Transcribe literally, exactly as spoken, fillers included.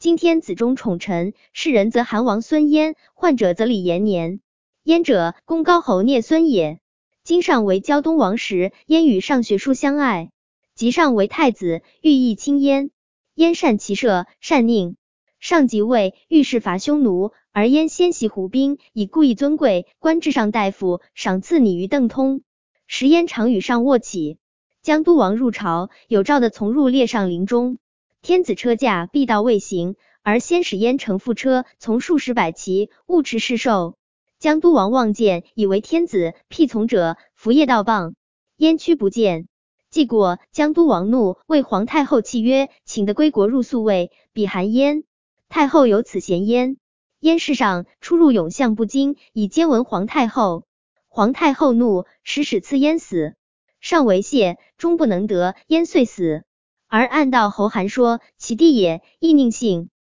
今天子中宠臣，世人则韩王孙焉，患者则李延年。焉者，公高侯聂孙也。今上为胶东王时，焉与上学叔相爱，及上为太子，寓意亲焉。焉善骑射，善佞。上即位，欲事伐匈奴，而焉先袭胡兵，以故意尊贵，官至上大夫，赏赐拟于邓通。时焉常与上卧起。江都王入朝，有诏的从入列上陵中。天子车驾必到未行，而先使焉乘副车，从数十百骑，误驰侍受。江都王望见，以为天子辟从者，伏谒道谤。焉屈不见。既过，江都王怒，为皇太后泣曰：请得归国入宿卫，比韩焉。太后有此嫌焉。焉事上出入永相不惊，以监闻皇太后。皇太后怒，使使赐焉死。上为谢，终不能得，焉遂死。而暗道侯韩说，其弟也，亦佞幸。